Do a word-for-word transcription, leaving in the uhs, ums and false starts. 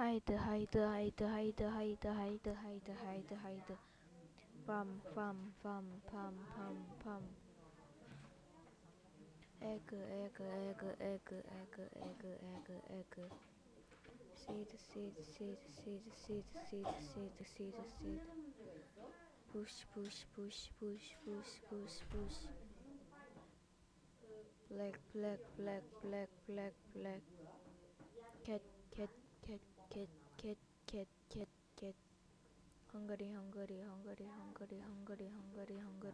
hide, hide, hide, hide, hide, hide, hide, hide, hide. Pam, pam, pam, pam, pam, pam. Egg, egg, egg, egg, egg, egg, egg, egg. Seed, seed, seed, seed, seed, seed, seed, seed, seed. Push, push, push, push, push, push, push. Black, black, black, black, black, black. Cat, cat, cat, cat, cat, cat, cat, cat. Hungry, hungry, hungry, hungry, hungry, hungry, hungry.